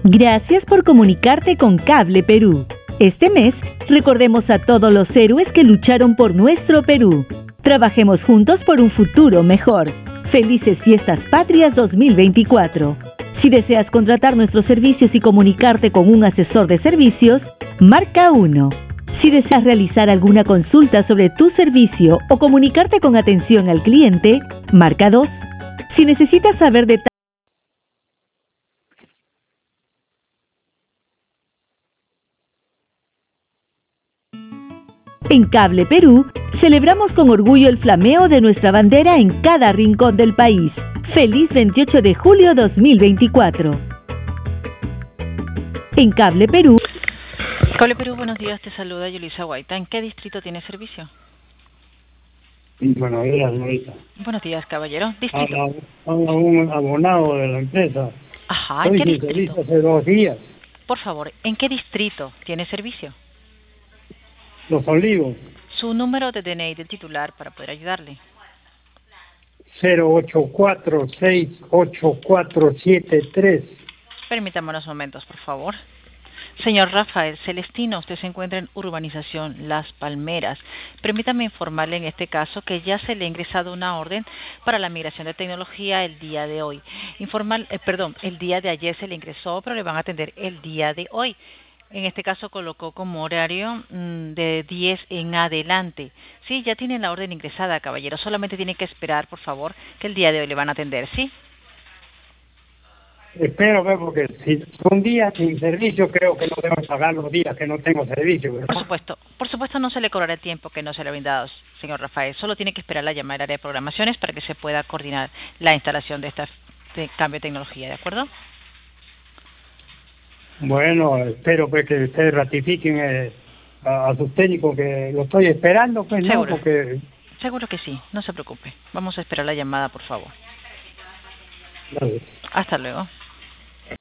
Gracias por comunicarte con Cable Perú. Este mes, recordemos a todos los héroes que lucharon por nuestro Perú. Trabajemos juntos por un futuro mejor. Felices Fiestas Patrias 2024. Si deseas contratar nuestros servicios y comunicarte con un asesor de servicios, marca 1. Si deseas realizar alguna consulta sobre tu servicio o comunicarte con atención al cliente, marca 2. Si necesitas saber detalles en Cable Perú, celebramos con orgullo el flameo de nuestra bandera en cada rincón del país. ¡Feliz 28 de julio 2024! En Cable Perú. Cable Perú, buenos días, te saluda Yulisa Guaita. ¿En qué distrito tiene servicio? Buenos días, señorita. Buenos días, caballero. ¿Distrito? Habla un abonado de la empresa. Ajá, ¿en Estoy qué sin distrito? servicio hace 2 días. Por favor, ¿en qué distrito tiene servicio? Los Olivos. Su número de DNI del titular para poder ayudarle. 084-68473. Permítame unos momentos, por favor. Señor Rafael Celestino, usted se encuentra en Urbanización Las Palmeras. Permítame informarle en este caso que ya se le ha ingresado una orden para la migración de tecnología el día de hoy. El día de ayer se le ingresó, pero le van a atender el día de hoy. En este caso colocó como horario de 10 en adelante. Sí, ya tienen la orden ingresada, caballero. Solamente tiene que esperar, por favor, que el día de hoy le van a atender, ¿sí? Espero ver, porque si un día sin servicio, creo que no debo pagar los días que no tengo servicio, ¿verdad? Por supuesto no se le cobrará el tiempo que no se le ha brindado, señor Rafael. Solo tiene que esperar la llamada del área de programaciones para que se pueda coordinar la instalación de este cambio de tecnología, ¿de acuerdo? Bueno, espero pues que ustedes ratifiquen a sus técnicos, que lo estoy esperando, pues. Seguro. No, porque... Seguro que sí, no se preocupe. Vamos a esperar la llamada, por favor. Vale. Hasta luego.